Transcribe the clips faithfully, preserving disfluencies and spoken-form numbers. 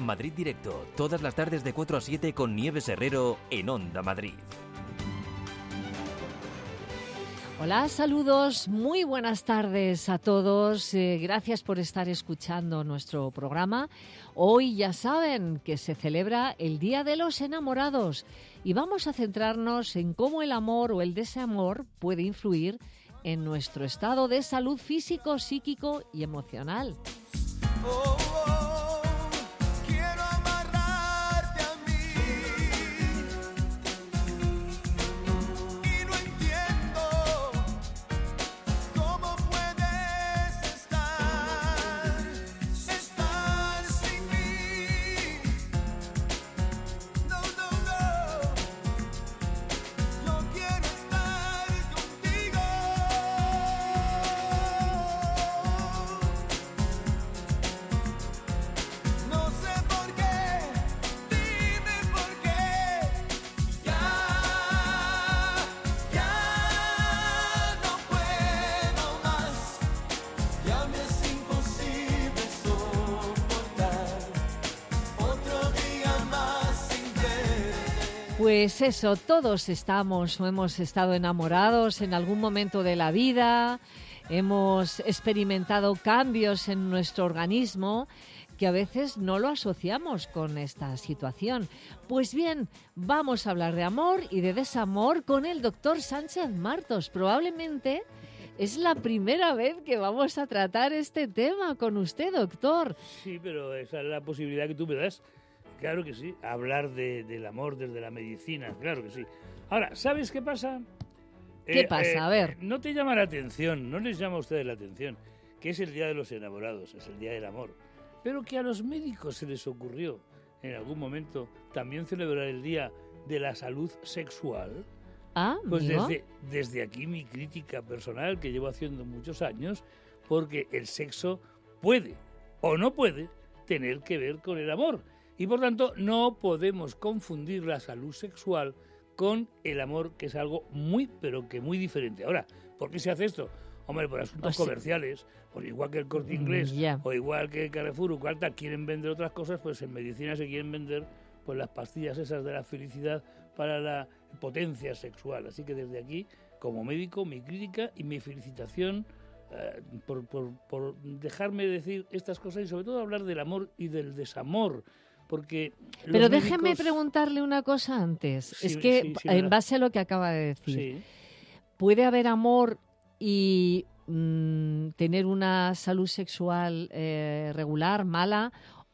Madrid Directo, todas las tardes de cuatro a siete con Nieves Herrero en Onda Madrid. Hola, saludos, muy buenas tardes a todos. Eh, gracias por estar escuchando nuestro programa. Hoy ya saben que se celebra el Día de los Enamorados y vamos a centrarnos en cómo el amor o el desamor puede influir en nuestro estado de salud físico, psíquico y emocional. Oh, oh, quiero amarrarte a mí y no entiendo cómo puedes estar, estar sin mí. No, no, no, yo quiero estar contigo. Pues eso, todos estamos o hemos estado enamorados en algún momento de la vida, hemos experimentado cambios en nuestro organismo que a veces no lo asociamos con esta situación. Pues bien, vamos a hablar de amor y de desamor con el doctor Sánchez Martos. Probablemente es la primera vez que vamos a tratar este tema con usted, doctor. Sí, pero esa es la posibilidad que tú me das. Claro que sí, hablar de, del amor desde la medicina, claro que sí. Ahora, ¿sabes qué pasa? ¿Qué eh, pasa? Eh, a ver. No te llama la atención, no les llama a ustedes la atención, que es el Día de los Enamorados, es el Día del Amor, pero que a los médicos se les ocurrió en algún momento también celebrar el Día de la Salud Sexual. Ah, pues ¿no? desde, desde aquí mi crítica personal que llevo haciendo muchos años, porque el sexo puede o no puede tener que ver con el amor. Y por tanto no podemos confundir la salud sexual con el amor, que es algo muy, pero que muy diferente. Ahora, ¿por qué se hace esto? Hombre, por asuntos O sea, comerciales, por igual que el Corte Inglés, yeah. o igual que Carrefour o Carta quieren vender otras cosas, pues en medicina se quieren vender pues las pastillas esas de la felicidad para la potencia sexual. Así que desde aquí, como médico, mi crítica y mi felicitación eh, por, por, por dejarme decir estas cosas y sobre todo hablar del amor y del desamor. Porque Pero los déjeme médicos... preguntarle una cosa antes. Sí, es que, sí, sí, en base a lo que acaba de decir, sí. ¿puede haber amor y mmm, tener una salud sexual eh, regular, mala?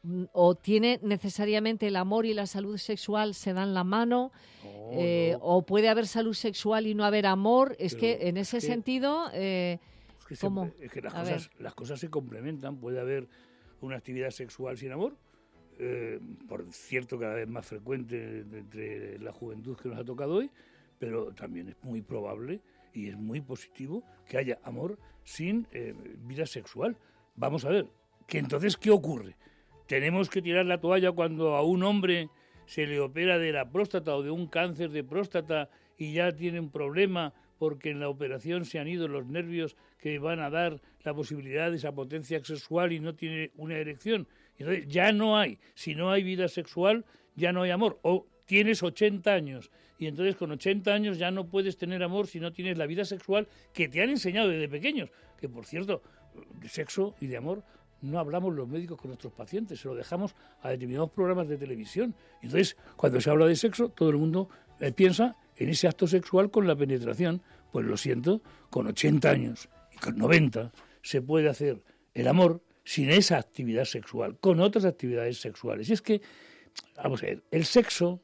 ¿O tiene necesariamente el amor y la salud sexual se dan la mano? Oh, eh, no. ¿O puede haber salud sexual y no haber amor? Es Pero que en ese es que, sentido... Eh, es que, ¿cómo? Se, es que las, a cosas, ver. las cosas se complementan. Puede haber una actividad sexual sin amor. Eh, por cierto, cada vez más frecuente entre la juventud que nos ha tocado hoy, pero también es muy probable y es muy positivo que haya amor sin eh, vida sexual. Vamos a ver, que entonces, ¿qué ocurre? ¿Tenemos que tirar la toalla cuando a un hombre se le opera de la próstata o de un cáncer de próstata y ya tiene un problema porque en la operación se han ido los nervios que van a dar la posibilidad de esa potencia sexual y no tiene una erección? Entonces ya no hay, si no hay vida sexual, ya no hay amor. O tienes ochenta años y entonces con ochenta años ya no puedes tener amor si no tienes la vida sexual que te han enseñado desde pequeños. Que por cierto, de sexo y de amor no hablamos los médicos con nuestros pacientes, se lo dejamos a determinados programas de televisión. Entonces, cuando se habla de sexo, todo el mundo eh, piensa en ese acto sexual con la penetración. Pues lo siento, con ochenta años y con noventa se puede hacer el amor sin esa actividad sexual, con otras actividades sexuales. Y es que, vamos a ver, el sexo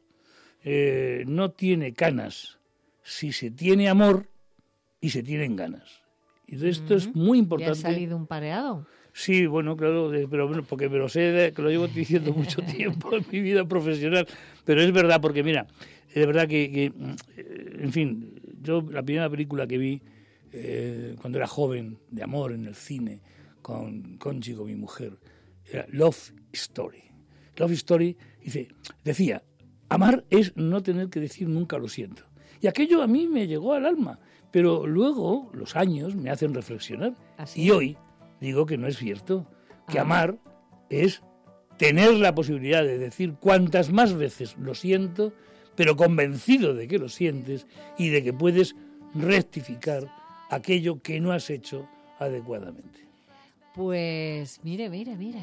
eh, no tiene canas si se tiene amor y se tienen ganas. Entonces esto mm-hmm. es muy importante. ¿Le ha salido un pareado? Sí, bueno, claro, pero bueno, porque me lo sé, de, que lo llevo diciendo mucho tiempo en mi vida profesional, pero es verdad, porque mira, es verdad que, que en fin, yo la primera película que vi eh, cuando era joven, de amor en el cine, con Conchi, con mi mujer, era Love Story. Love Story dice, decía, amar es no tener que decir nunca lo siento. Y aquello a mí me llegó al alma, pero luego los años me hacen reflexionar. ¿Así? Y hoy digo que no es cierto, que ah. amar es tener la posibilidad de decir cuantas más veces lo siento, pero convencido de que lo sientes y de que puedes rectificar aquello que no has hecho adecuadamente. Pues mire, mire, mire.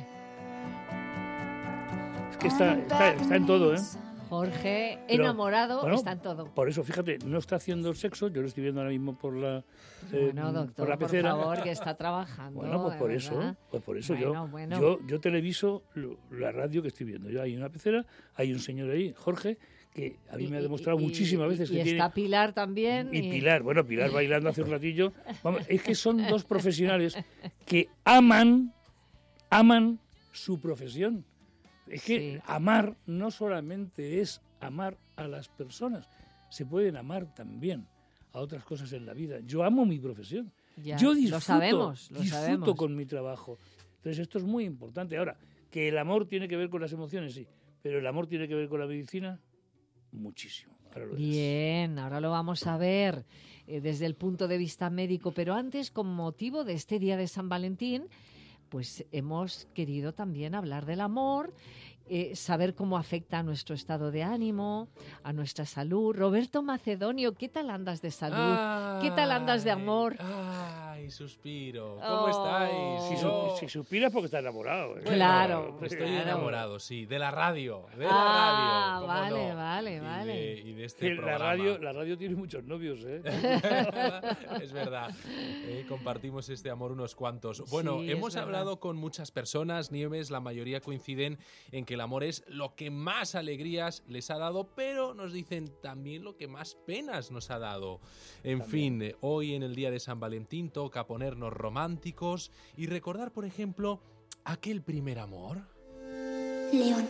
Es que está, está, está en todo, ¿eh? Jorge, Pero, enamorado, bueno, está en todo. Por eso, fíjate, no está haciendo el sexo, yo lo estoy viendo ahora mismo por la, eh, Bueno, doctor, por la por pecera. favor, que está trabajando. Bueno, pues por de eso, verdad. pues por eso Bueno, yo, bueno. yo yo televiso lo- la radio que estoy viendo. Yo hay una pecera, hay un señor ahí, Jorge, que a mí Y- me ha y- demostrado y- muchísimas veces y que está tiene... Pilar también. Y Pilar, bueno, Pilar bailando hace un ratillo. Vamos, es que son dos profesionales que aman, aman su profesión. Es que Sí. amar no solamente es amar a las personas, se pueden amar también a otras cosas en la vida. Yo amo mi profesión. Ya, Yo lo disfruto, sabemos, lo disfruto sabemos. con mi trabajo. Entonces esto es muy importante. Ahora, que el amor tiene que ver con las emociones, sí, pero el amor tiene que ver con la medicina, muchísimo. Ahora lo verás. Bien, ahora lo vamos a ver eh, desde el punto de vista médico, pero antes, con motivo de este día de San Valentín, pues hemos querido también hablar del amor, eh, saber cómo afecta a nuestro estado de ánimo, a nuestra salud. Roberto Macedonio, ¿qué tal andas de salud? ¿Qué tal andas de amor? Ay, suspiro. ¿Cómo Oh. estáis? Si, Yo- su- si suspiras porque estás enamorado. ¿eh? Claro, Estoy claro. enamorado, sí, de la radio, de la Ah, radio. ¿cómo vale, no? vale, Y vale. de- Y de, este Que la programa. radio, la radio tiene muchos novios, ¿eh? Es verdad, eh, compartimos este amor unos cuantos. Bueno, Sí, es hemos verdad. hablado con muchas personas, Nieves, la mayoría coinciden en que el amor es lo que más alegrías les ha dado, pero nos dicen también lo que más penas nos ha dado. En fin, eh, hoy en el día de San Valentín toca ponernos románticos y recordar, por ejemplo, aquel primer amor. León,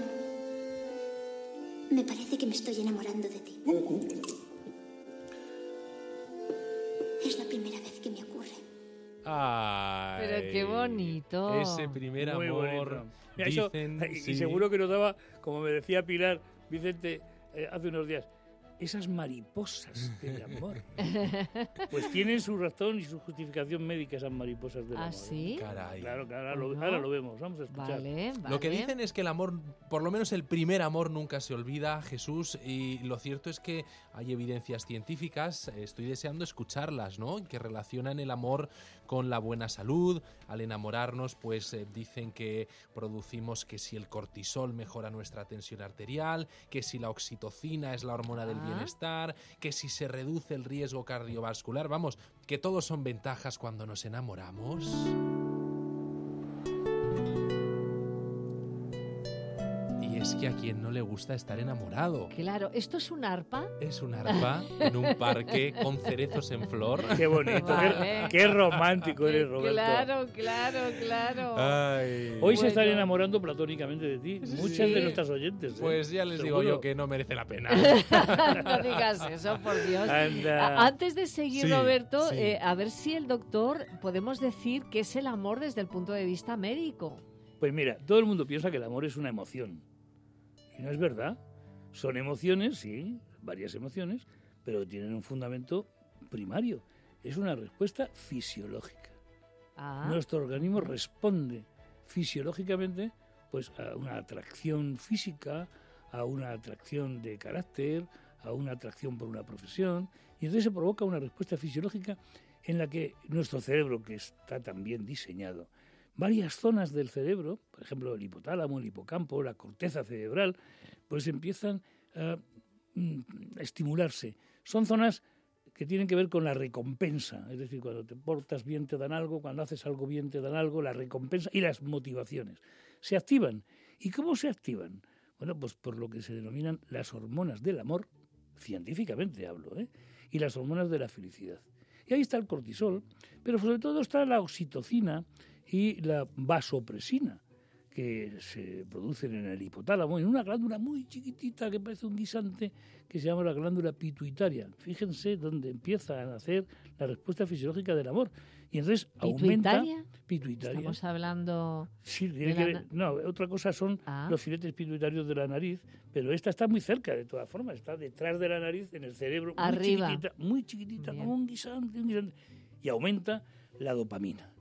me parece que me estoy enamorando de ti. Es la primera vez que me ocurre. Ay, Pero qué bonito. Ese primer Muy amor. bonito. Mira, eso- Dicen, y, y sí. seguro que nos daba, como me decía Pilar Vicente eh, hace unos días, esas mariposas del amor. Pues tienen su razón y su justificación médica esas mariposas del ¿Ah, amor. sí? Caray. Claro, claro, ahora lo, Bueno. ahora lo vemos, vamos a escuchar. Vale, vale. Lo que dicen es que el amor, por lo menos el primer amor, nunca se olvida, Jesús, y lo cierto es que hay evidencias científicas, eh, estoy deseando escucharlas, ¿no? Que relacionan el amor con la buena salud. Al enamorarnos, pues eh, dicen que producimos que si el cortisol mejora nuestra tensión arterial, que si la oxitocina es la hormona del Ah. bienestar, que si se reduce el riesgo cardiovascular, vamos, que todos son ventajas cuando nos enamoramos. Y es que a quien no le gusta estar enamorado. Claro, ¿esto es un arpa? Es un arpa en un parque con cerezos en flor. Qué bonito, Vale. qué, qué romántico eres, Roberto. Claro, claro, claro. Ay. Hoy se están Bueno. enamorando platónicamente de ti, muchas Sí. de nuestras oyentes. ¿eh? Pues ya les digo Seguro. yo que no merece la pena. No digas eso, por Dios. Anda. A- Antes de seguir, Sí, Roberto, sí. eh, a ver si el doctor podemos decir que es el amor desde el punto de vista médico. Pues mira, todo el mundo piensa que el amor es una emoción. Y no es verdad. Son emociones, sí, varias emociones, pero tienen un fundamento primario. Es una respuesta fisiológica. Ah, Nuestro organismo responde fisiológicamente pues, a una atracción física, a una atracción de carácter, a una atracción por una profesión. Y entonces se provoca una respuesta fisiológica en la que nuestro cerebro, que está tan bien diseñado, varias zonas del cerebro, por ejemplo el hipotálamo, el hipocampo, la corteza cerebral, pues empiezan a mm, a estimularse. Son zonas que tienen que ver con la recompensa, es decir, cuando te portas bien te dan algo, cuando haces algo bien te dan algo, la recompensa y las motivaciones. Se activan. ¿Y cómo se activan? Bueno, pues por lo que se denominan las hormonas del amor, científicamente hablo, ¿eh? Y las hormonas de la felicidad. Y ahí está el cortisol, pero sobre todo está la oxitocina y la vasopresina, que se producen en el hipotálamo, en una glándula muy chiquitita que parece un guisante, que se llama la glándula pituitaria. Fíjense dónde empieza a nacer la respuesta fisiológica del amor. Y entonces aumenta... ¿Pituitaria? Pituitaria. Estamos hablando... Sí, tiene de que la ver- na- no, otra cosa son Ah. los filetes pituitarios de la nariz, pero esta está muy cerca de todas formas, está detrás de la nariz, en el cerebro, muy Arriba. chiquitita, muy chiquitita, Bien. como un guisante, un guisante, y aumenta la dopamina.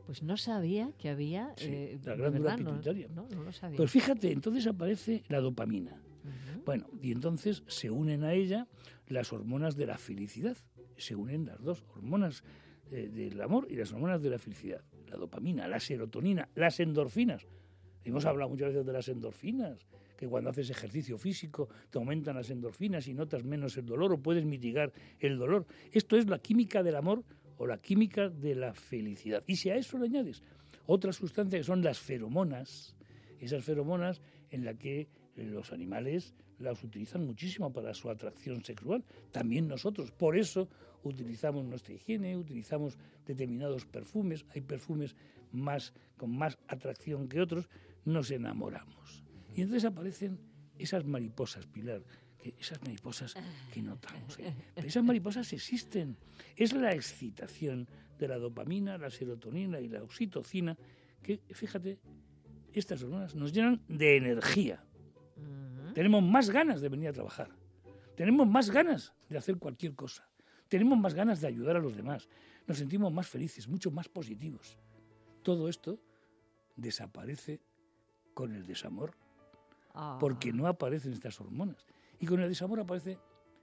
Pues no sabía que había... Sí, eh, la de glándula verdad, pituitaria. No, no, no lo sabía. Pues fíjate, entonces aparece la dopamina. Ujú. Bueno, y entonces se unen a ella las hormonas de la felicidad. Se unen las dos hormonas eh, del amor y las hormonas de la felicidad. La dopamina, la serotonina, las endorfinas. Hemos hablado muchas veces de las endorfinas, que cuando haces ejercicio físico te aumentan las endorfinas y notas menos el dolor o puedes mitigar el dolor. Esto es la química del amor o la química de la felicidad. Y si a eso le añades otra sustancia que son las feromonas, esas feromonas en las que los animales las utilizan muchísimo para su atracción sexual, también nosotros. Por eso utilizamos nuestra higiene, utilizamos determinados perfumes, hay perfumes más con más atracción que otros, nos enamoramos. Y entonces aparecen esas mariposas, Pilar, que esas mariposas que notamos. ¿eh? Pero esas mariposas existen. Es la excitación de la dopamina, la serotonina y la oxitocina que, fíjate, estas hormonas nos llenan de energía. Ujú. Tenemos más ganas de venir a trabajar. Tenemos más ganas de hacer cualquier cosa. Tenemos más ganas de ayudar a los demás. Nos sentimos más felices, mucho más positivos. Todo esto desaparece con el desamor, Ah. porque no aparecen estas hormonas. Y con el desamor aparece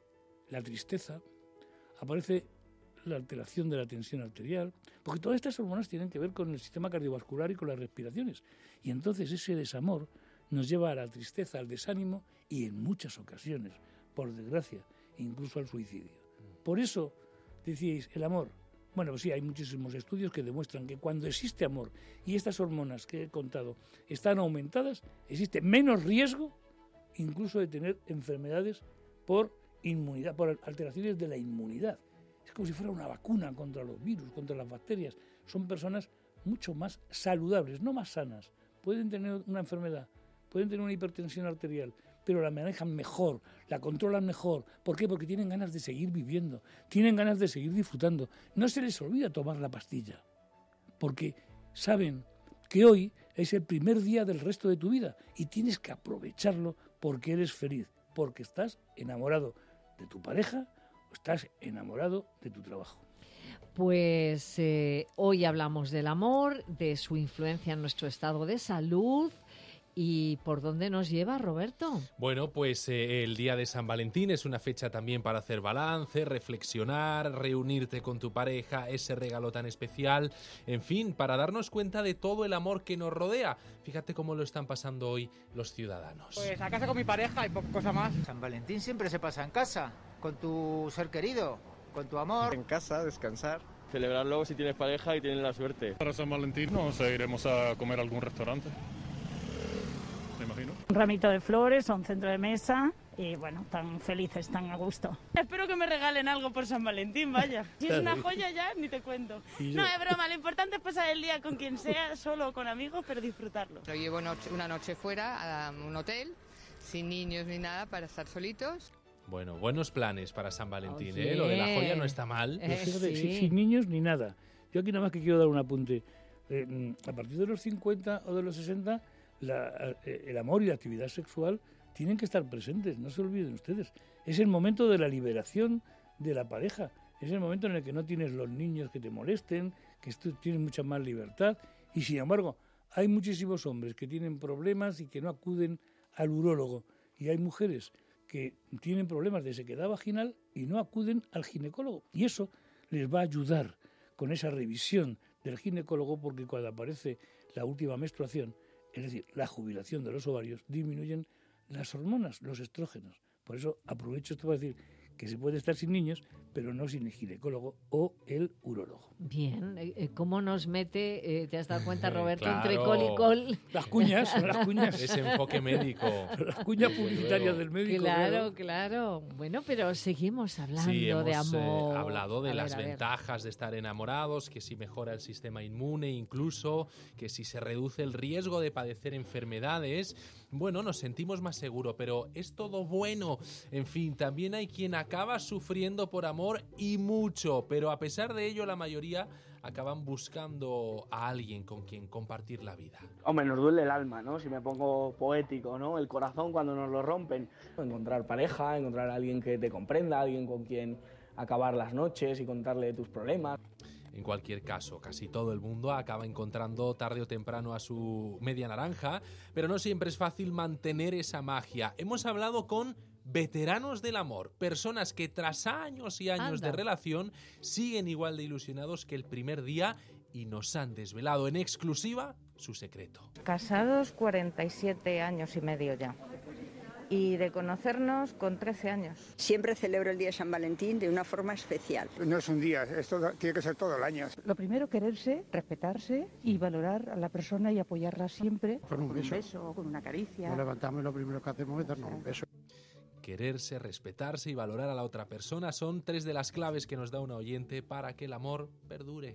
la tristeza, aparece la alteración de la tensión arterial, porque todas estas hormonas tienen que ver con el sistema cardiovascular y con las respiraciones. Y entonces ese desamor nos lleva a la tristeza, al desánimo y en muchas ocasiones, por desgracia, incluso al suicidio. Por eso decíais, el amor. Bueno, pues sí, hay muchísimos estudios que demuestran que cuando existe amor y estas hormonas que he contado están aumentadas, existe menos riesgo incluso de tener enfermedades por inmunidad, por alteraciones de la inmunidad. Es como si fuera una vacuna contra los virus, contra las bacterias. Son personas mucho más saludables, no más sanas. Pueden tener una enfermedad, pueden tener una hipertensión arterial, pero la manejan mejor, la controlan mejor. ¿Por qué? Porque tienen ganas de seguir viviendo, tienen ganas de seguir disfrutando. No se les olvida tomar la pastilla, porque saben que hoy es el primer día del resto de tu vida y tienes que aprovecharlo porque eres feliz, porque estás enamorado de tu pareja o estás enamorado de tu trabajo. Pues eh, hoy hablamos del amor, de su influencia en nuestro estado de salud. ¿Y por dónde nos lleva, Roberto? Bueno, pues eh, el día de San Valentín es una fecha también para hacer balance, reflexionar, reunirte con tu pareja, ese regalo tan especial, en fin, para darnos cuenta de todo el amor que nos rodea. Fíjate cómo lo están pasando hoy los ciudadanos. Pues a casa con mi pareja y poca cosa más. San Valentín siempre se pasa en casa, con tu ser querido, con tu amor. En casa, descansar. Celebrarlo si tienes pareja y tienes la suerte. Para San Valentín nos iremos a comer a algún restaurante. Me imagino. Un ramito de flores, un centro de mesa y bueno, tan felices, tan a gusto. Espero que me regalen algo por San Valentín, vaya. Si es una joya ya, ni te cuento. No, es broma, lo importante es pasar el día con quien sea, solo o con amigos, pero disfrutarlo. Lo llevo noche, una noche fuera a un hotel, sin niños ni nada, para estar solitos. Bueno, buenos planes para San Valentín, Oye. ¿eh? Lo de la joya no está mal. Eh, Fíjate, sí. sin, sin niños ni nada. Yo aquí nada más que quiero dar un apunte. Eh, a partir de los cincuenta o de los sesenta, la, eh, el amor y la actividad sexual tienen que estar presentes, no se olviden ustedes. Es el momento de la liberación de la pareja, es el momento en el que no tienes los niños que te molesten, que esto, tienes mucha más libertad, y sin embargo hay muchísimos hombres que tienen problemas y que no acuden al urólogo, y hay mujeres que tienen problemas de sequedad vaginal y no acuden al ginecólogo, y eso les va a ayudar con esa revisión del ginecólogo, porque cuando aparece la última menstruación, es decir, la jubilación de los ovarios, disminuyen las hormonas, los estrógenos. Por eso aprovecho esto para decir que se puede estar sin niños, pero no sin el ginecólogo o el urólogo. Bien, eh, ¿cómo nos mete, eh, te has dado cuenta, Roberto, Claro. entre col y col? Las cuñas, las cuñas. Ese enfoque médico. Las cuñas Desde publicitarias luego. del médico. Claro, claro. Bueno, pero seguimos hablando Sí, hemos de eh, amor. hablado de A ver, las a ver. ventajas de estar enamorados, que si mejora el sistema inmune incluso, que si se reduce el riesgo de padecer enfermedades. Bueno, nos sentimos más seguros, pero ¿es todo bueno? En fin, también hay quien acaba sufriendo por amor y mucho, pero a pesar de ello la mayoría acaban buscando a alguien con quien compartir la vida. Hombre, nos duele el alma, ¿no? Si me pongo poético, ¿no? El corazón cuando nos lo rompen. Encontrar pareja, encontrar a alguien que te comprenda, alguien con quien acabar las noches y contarle de tus problemas. En cualquier caso, casi todo el mundo acaba encontrando tarde o temprano a su media naranja, pero no siempre es fácil mantener esa magia. Hemos hablado con veteranos del amor, personas que tras años y años Anda. de relación siguen igual de ilusionados que el primer día y nos han desvelado en exclusiva su secreto. Casados cuarenta y siete años y medio ya. Y de conocernos con trece años. Siempre celebro el día de San Valentín de una forma especial. No es un día, esto tiene que ser todo el año. Lo primero, quererse, respetarse y valorar a la persona y apoyarla siempre. Con un beso. Con un beso, con una caricia. Nos levantamos y lo primero que hacemos es darnos un beso. Quererse, respetarse y valorar a la otra persona son tres de las claves que nos da una oyente para que el amor perdure.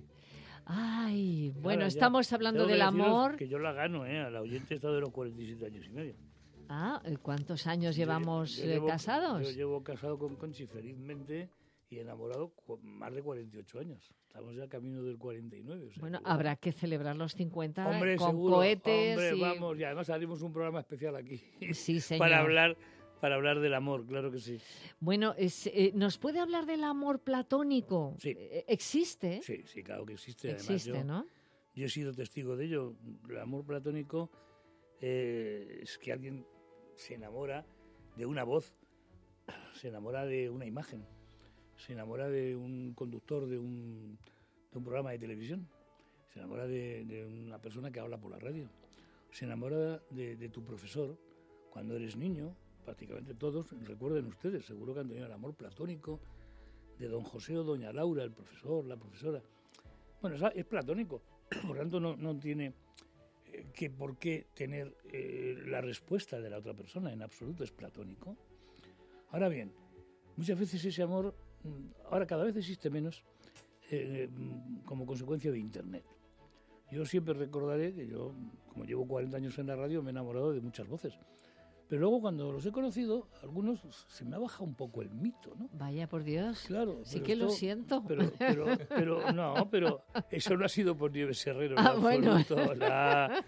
Ay, bueno, Ahora, ya, estamos hablando tengo que del deciros amor. Que yo la gano, ¿eh? A la oyente está de los cuarenta y siete años y medio. Ah, ¿cuántos años llevamos Yo- yo eh, llevo- casados? Yo llevo casado con Conchi felizmente y enamorado cu- más de cuarenta y ocho años. Estamos ya camino del cuarenta y nueve. O sea, Bueno, que- habrá que celebrar los cincuenta Hombre, con seguro, cohetes hombre, y... vamos, y además haremos un programa especial aquí. Sí, señor. para hablar para hablar del amor, claro que sí. Bueno, es, eh, ¿nos puede hablar del amor platónico? Sí. Eh, ¿Existe? Sí, sí, claro que existe. Además, Existe, yo, ¿no? yo he sido testigo de ello. El amor platónico eh, es que alguien se enamora de una voz, se enamora de una imagen, se enamora de un conductor de un, de un programa de televisión, se enamora de, de una persona que habla por la radio, se enamora de, de tu profesor cuando eres niño. Prácticamente todos, recuerden ustedes, seguro que han tenido el amor platónico de don José o doña Laura, el profesor, la profesora. Bueno, es, es platónico, por lo tanto no, no tiene eh, que por qué tener eh, la respuesta de la otra persona, en absoluto es platónico. Ahora bien, muchas veces ese amor, mm, ahora cada vez existe menos eh, mm, como consecuencia de Internet. Yo siempre recordaré que yo, como llevo cuarenta años en la radio, me he enamorado de muchas voces. Pero luego cuando los he conocido, algunos se me ha bajado un poco el mito, ¿no? Vaya por Dios. Claro. Sí pero que lo esto- siento. Pero, pero, pero, no, pero eso no ha sido por Nieves Herrero. Ah, en bueno. absoluto. La-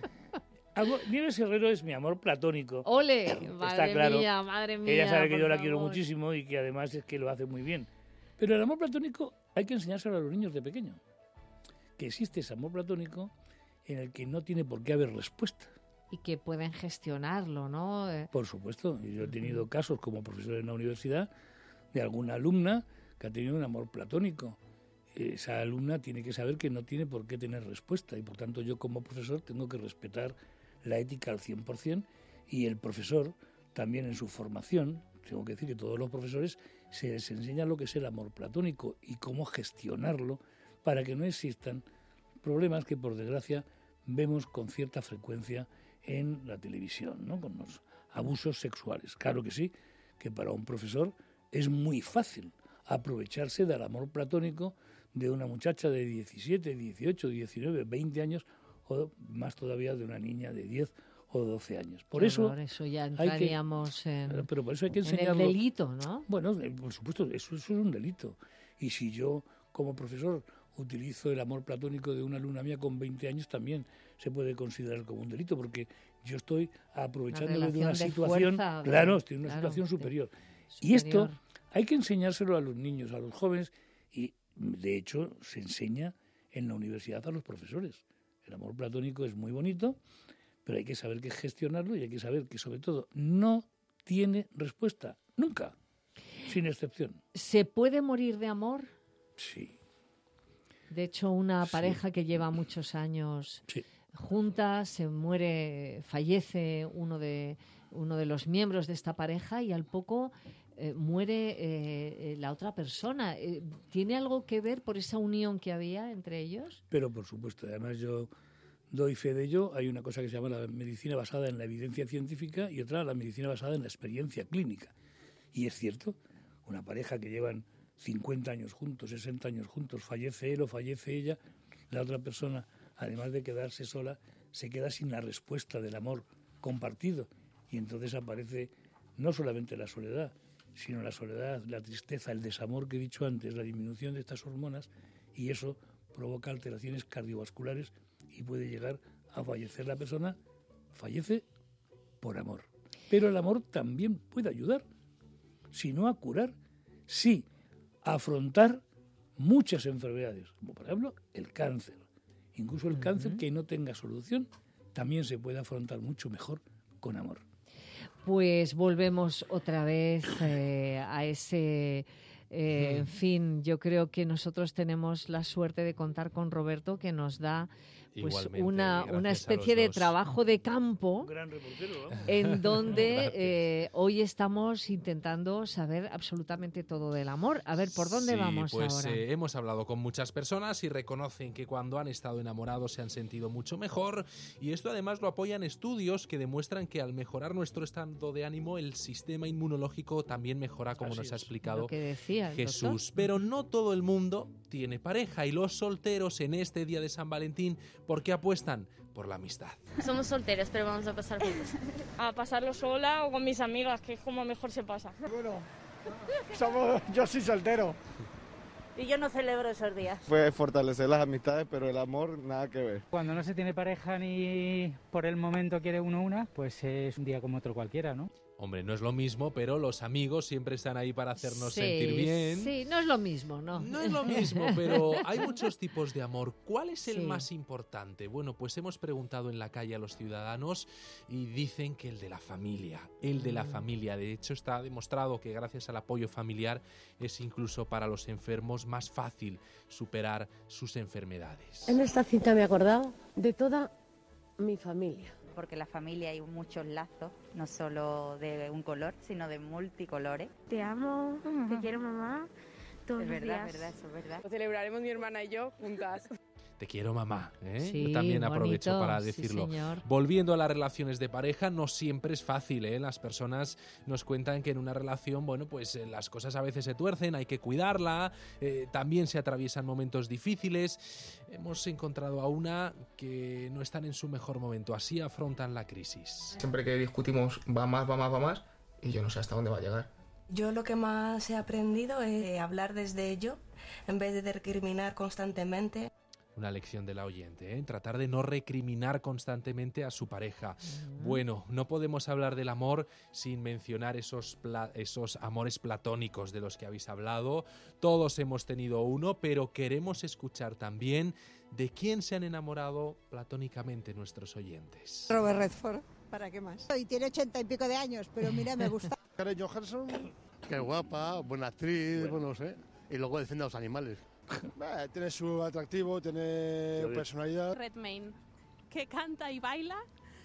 Amor- Nieves Herrero es mi amor platónico. ¡Ole! Está Madre claro. mía, madre mía. Ella sabe que por yo la quiero favor. muchísimo y que además es que lo hace muy bien. Pero el amor platónico hay que enseñárselo a los niños de pequeño. Que existe ese amor platónico en el que no tiene por qué haber respuesta. Y que pueden gestionarlo, ¿no? Eh, Por supuesto. Y yo he tenido casos como profesor en la universidad de alguna alumna que ha tenido un amor platónico. Esa alumna tiene que saber que no tiene por qué tener respuesta y por tanto yo como profesor tengo que respetar la ética al cien por ciento y el profesor también en su formación, tengo que decir que todos los profesores se les enseña lo que es el amor platónico y cómo gestionarlo para que no existan problemas que por desgracia vemos con cierta frecuencia en la televisión, ¿no? Con los abusos sexuales. Claro que sí, que para un profesor es muy fácil aprovecharse del amor platónico de una muchacha de diecisiete, dieciocho, diecinueve, veinte años o más todavía de una niña de diez o doce años. Por qué eso horror, eso ya hay que- entraríamos en, pero por eso hay que en el enseñarlo. delito, ¿no? Bueno, eh, por supuesto, eso, eso es un delito. Y si yo, como profesor, utilizo el amor platónico de una alumna mía con veinte años, también se puede considerar como un delito, porque yo estoy aprovechándome de una relación de situación, fuerza, de- claro, estoy en una claro, situación de- superior. Y esto superior. hay que enseñárselo a los niños, a los jóvenes, y de hecho se enseña en la universidad a los profesores. El amor platónico es muy bonito, pero hay que saber que gestionarlo y hay que saber que, sobre todo, no tiene respuesta, nunca, sin excepción. ¿Se puede morir de amor? Sí. De hecho, una Sí. pareja que lleva muchos años Sí. juntas, se muere, fallece uno de, uno de los miembros de esta pareja y al poco eh, muere eh, eh, la otra persona. Eh, ¿Tiene algo que ver por esa unión que había entre ellos? Pero por supuesto, además yo doy fe de ello. Hay una cosa que se llama la medicina basada en la evidencia científica y otra la medicina basada en la experiencia clínica. Y es cierto, una pareja que llevan cincuenta años juntos, sesenta años juntos, fallece él o fallece ella, la otra persona, además de quedarse sola, se queda sin la respuesta del amor compartido. Y entonces aparece no solamente la soledad, sino la soledad, la tristeza, el desamor que he dicho antes, la disminución de estas hormonas, y eso provoca alteraciones cardiovasculares y puede llegar a fallecer la persona. Fallece por amor. Pero el amor también puede ayudar, si no a curar, sí afrontar muchas enfermedades, como por ejemplo el cáncer. Incluso el cáncer Uh-huh. que no tenga solución también se puede afrontar mucho mejor con amor. Pues volvemos otra vez eh, a ese... Eh, en fin, yo creo que nosotros tenemos la suerte de contar con Roberto, que nos da pues Igualmente, una, una gracias a especie los de dos. trabajo de campo Un gran reportero, vamos. en donde Gracias. eh, hoy estamos intentando saber absolutamente todo del amor. A ver, ¿por dónde Sí, vamos pues, ahora? eh, hemos hablado con muchas personas y reconocen que cuando han estado enamorados se han sentido mucho mejor, y esto además lo apoyan estudios que demuestran que al mejorar nuestro estado de ánimo el sistema inmunológico también mejora, como Así nos ha es. explicado Lo que decía el Jesús. doctor. Pero no todo el mundo tiene pareja, y los solteros en este día de San Valentín, ¿por qué apuestan? Por la amistad. Somos solteros, pero vamos a pasar juntos. A pasarlo sola o con mis amigas, que es como mejor se pasa. Bueno, somos, yo soy soltero. Y yo no celebro esos días. Fue fortalecer las amistades, pero el amor nada que ver. Cuando no se tiene pareja ni por el momento quiere uno una, pues es un día como otro cualquiera, ¿no? Hombre, no es lo mismo, pero los amigos siempre están ahí para hacernos Sí, sentir bien. Sí, no es lo mismo, ¿no? No es lo mismo, pero hay muchos tipos de amor. ¿Cuál es el Sí. más importante? Bueno, pues hemos preguntado en la calle a los ciudadanos y dicen que el de la familia. El de la Mm. familia. De hecho, está demostrado que gracias al apoyo familiar es incluso para los enfermos más fácil superar sus enfermedades. En esta cita me he acordado de toda mi familia. Porque en la familia hay muchos lazos, no solo de un color, sino de multicolores. Te amo, te quiero, mamá. Todos Es los verdad, días. es verdad, eso es verdad. Lo celebraremos mi hermana y yo juntas. Te quiero, mamá. ¿eh? Sí, Yo también aprovecho bonito, para sí, decirlo. señor. Volviendo a las relaciones de pareja, no siempre es fácil, ¿eh? Las personas nos cuentan que en una relación, bueno, pues eh, las cosas a veces se tuercen, hay que cuidarla, eh, también se atraviesan momentos difíciles. Hemos encontrado a una que no están en su mejor momento, así afrontan la crisis. Siempre que discutimos va más, va más, va más, y yo no sé hasta dónde va a llegar. Yo lo que más he aprendido es hablar desde ello, en vez de recriminar constantemente. Una lección de la oyente, ¿eh? Tratar de no recriminar constantemente a su pareja. Bueno, no podemos hablar del amor sin mencionar esos, pla- esos amores platónicos de los que habéis hablado. Todos hemos tenido uno, pero queremos escuchar también de quién se han enamorado platónicamente nuestros oyentes. Robert Redford, ¿para qué más? Y tiene ochenta y pico de años, pero mira, me gusta. Karen Johansson, que es guapa, buena actriz, bueno, no sé. Y luego defiende a los animales. Eh, tiene su atractivo, tiene personalidad. Redmayne, que canta y baila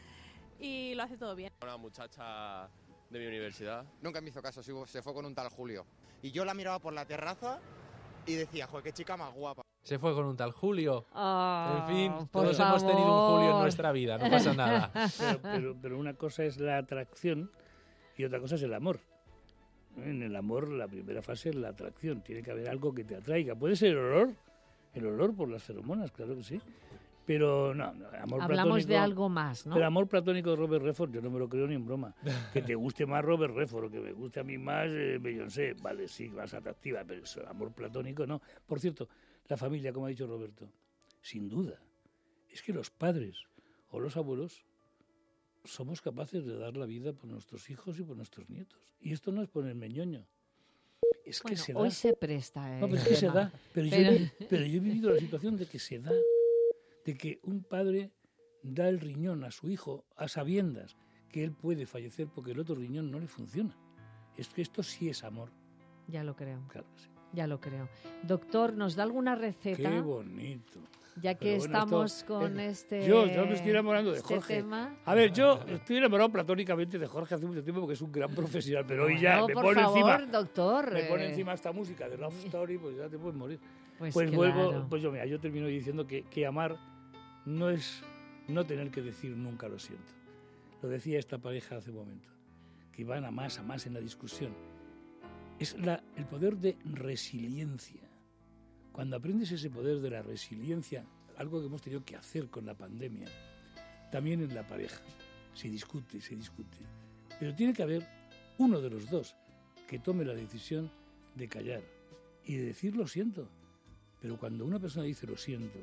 y lo hace todo bien. Una muchacha de mi universidad. Nunca me hizo caso, se fue con un tal Julio. Y yo la miraba por la terraza y decía, joder, qué chica más guapa. Se fue con un tal Julio. Oh, en fin, por todos hemos tenido un Julio en favor. nuestra vida, no pasa nada. Pero, pero, pero una cosa es la atracción y otra cosa es el amor. En el amor la primera fase es la atracción, tiene que haber algo que te atraiga. Puede ser el olor, el olor por las feromonas, claro que sí. Pero no, no amor Hablamos platónico, de algo más, ¿no? Pero amor platónico de Robert Redford, yo no me lo creo ni en broma. Que te guste más Robert Redford o que me guste a mí más eh, Beyoncé, vale, sí, más atractiva, pero eso, amor platónico no. Por cierto, la familia, como ha dicho Roberto, sin duda, es que los padres o los abuelos somos capaces de dar la vida por nuestros hijos y por nuestros nietos. Y esto no es ponerme ñoño. Es que Bueno, se da. hoy se presta el No, pero es que se tema. da. Pero, Pero- Yo, he- pero yo he vivido la situación de que se da. De que un padre da el riñón a su hijo a sabiendas que él puede fallecer porque el otro riñón no le funciona. Es que esto sí es amor. Ya lo creo. Claro que sí. Ya lo creo. Doctor, ¿nos da alguna receta? Qué bonito. Ya que Pero bueno, estamos esto- con eh, este Yo, yo me estoy enamorando de este Jorge. tema. A ver, yo estoy enamorado platónicamente de Jorge hace mucho tiempo porque es un gran profesional, pero hoy ya No, me por pone favor, encima. doctor. Me pone eh, encima esta música de Love Story, pues ya te puedes morir. Pues Pues, claro. vuelvo, pues yo mira, yo termino diciendo que, que amar no es no tener que decir nunca lo siento. Lo decía esta pareja hace un momento, que iban a más, a más en la discusión. Es la, el poder de resiliencia. Cuando aprendes ese poder de la resiliencia, algo que hemos tenido que hacer con la pandemia, también en la pareja, se discute, se discute. Pero tiene que haber uno de los dos que tome la decisión de callar y de decir lo siento. Pero cuando una persona dice lo siento,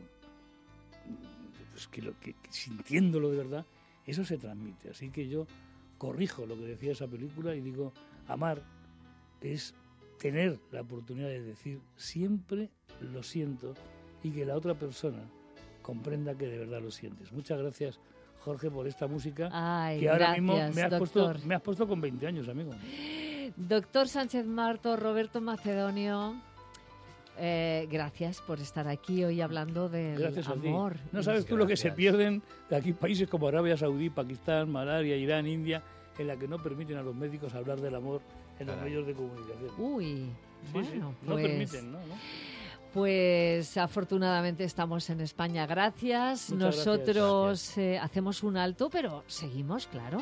pues que, lo, que, que sintiéndolo de verdad, eso se transmite. Así que yo corrijo lo que decía esa película y digo, amar es tener la oportunidad de decir siempre lo siento y que la otra persona comprenda que de verdad lo sientes. Muchas gracias, Jorge, por esta música. Ay, que ahora gracias, mismo me has, puesto, doctor. me has puesto con veinte años, amigo. Doctor Sánchez Marto, Roberto Macedonio, eh, gracias por estar aquí hoy hablando del gracias amor. A ti. No sabes tú lo que se pierden de aquí países como Arabia Saudí, Pakistán, Malasia, Irán, India, en la que no permiten a los médicos hablar del amor en los medios de comunicación. Uy, sí, bueno, sí, no pues, permiten, ¿no? ¿no? Pues afortunadamente estamos en España. Gracias. Muchas Nosotros gracias. Eh, hacemos un alto, pero seguimos, claro.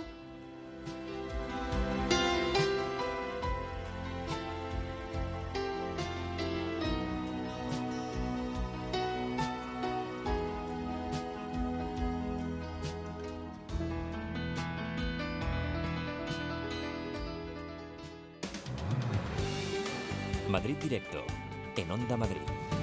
Madrid Directo, en Onda Madrid.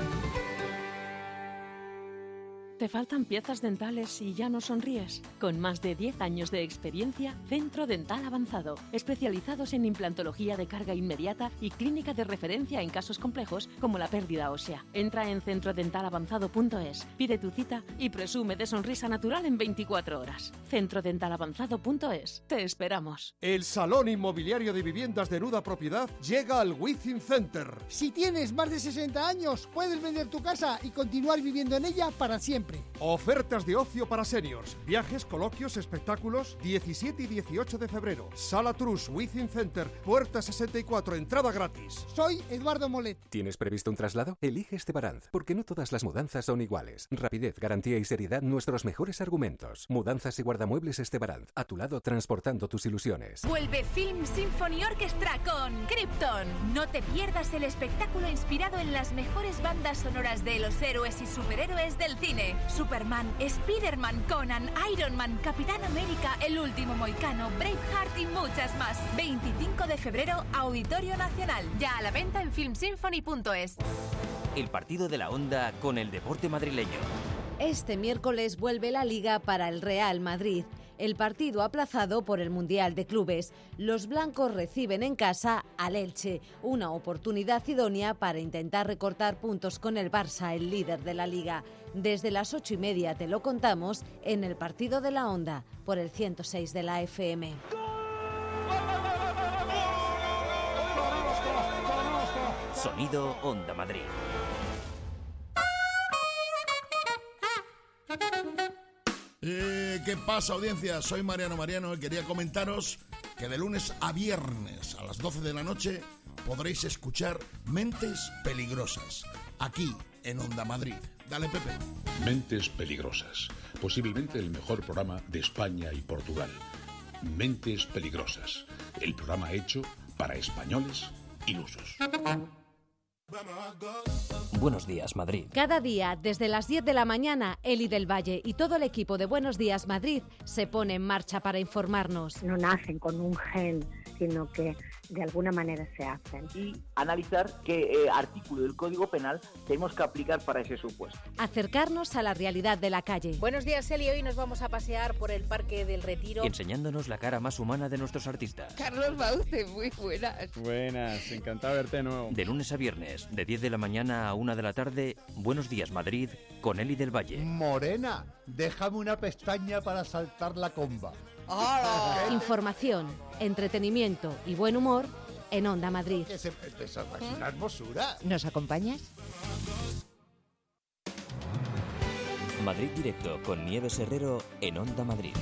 ¿Te faltan piezas dentales y ya no sonríes? Con más de diez años de experiencia, Centro Dental Avanzado, especializados en implantología de carga inmediata y clínica de referencia en casos complejos como la pérdida ósea. Entra en centro dental avanzado punto es, pide tu cita y presume de sonrisa natural en veinticuatro horas. centro dental avanzado punto es. Te esperamos. El Salón Inmobiliario de Viviendas de Nuda Propiedad llega al Within Center. Si tienes más de sesenta años, puedes vender tu casa y continuar viviendo en ella para siempre. Ofertas de ocio para seniors, viajes, coloquios, espectáculos, diecisiete y dieciocho de febrero. Sala Trus, Within Center, puerta sesenta y cuatro, entrada gratis. Soy Eduardo Molet. ¿Tienes previsto un traslado? Elige Estebaranz, porque no todas las mudanzas son iguales. Rapidez, garantía y seriedad, nuestros mejores argumentos. Mudanzas y guardamuebles Estebaranz, a tu lado transportando tus ilusiones. Vuelve Film Symphony Orchestra con Krypton. No te pierdas el espectáculo inspirado en las mejores bandas sonoras de los héroes y superhéroes del cine. Superman, Spiderman, Conan, Iron Man, Capitán América, El Último Moicano, Braveheart y muchas más. veinticinco de febrero, Auditorio Nacional. Ya a la venta en film symphony punto es. El partido de la Onda con el deporte madrileño. Este miércoles vuelve la Liga para el Real Madrid. El partido aplazado por el Mundial de Clubes. Los blancos reciben en casa al Elche, una oportunidad idónea para intentar recortar puntos con el Barça, el líder de la Liga. Desde las ocho y media te lo contamos en el partido de la Onda, por el ciento seis de la F M. Sonido Onda Madrid. Eh, ¿Qué pasa, audiencia? Soy Mariano Mariano y quería comentaros que de lunes a viernes a las doce de la noche podréis escuchar Mentes Peligrosas, aquí en Onda Madrid. Dale, Pepe. Mentes Peligrosas, posiblemente el mejor programa de España y Portugal. Mentes Peligrosas, el programa hecho para españoles ilusos. Buenos días, Madrid. Cada día, desde las diez de la mañana, Eli del Valle y todo el equipo de Buenos Días Madrid se pone en marcha para informarnos. No nacen con un gen, sino que de alguna manera se hacen. Y analizar qué eh, artículo del Código Penal tenemos que aplicar para ese supuesto. Acercarnos a la realidad de la calle. Buenos días, Eli. Hoy nos vamos a pasear por el Parque del Retiro. Enseñándonos la cara más humana de nuestros artistas. Carlos Bauce, muy buenas. Buenas, encantado de verte de nuevo. De lunes a viernes, de diez de la mañana a una de la tarde, Buenos Días Madrid, con Eli del Valle. Morena, déjame una pestaña para saltar la comba. ¡Hola! Información, entretenimiento y buen humor en Onda Madrid. Eso es una hermosura. ¿Nos acompañas? Madrid Directo con Nieves Herrero en Onda Madrid.